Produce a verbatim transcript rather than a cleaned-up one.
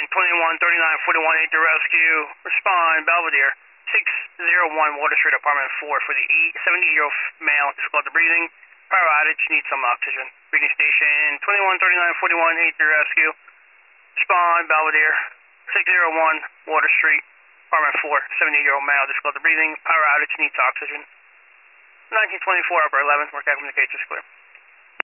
twenty-one thirty-nine forty-one, eight to rescue. Respond, Belvedere. six oh one Water Street, apartment four, for the seventy-year-old male, difficulty breathing. Power outage, needs some oxygen. Reading station twenty-one thirty-nine forty-one, eight to rescue. Respond, Belvedere. six oh one Water Street, apartment four, seventy-year-old male, difficulty breathing. Power outage, needs oxygen. nineteen twenty-four, upper eleven, work out communications clear.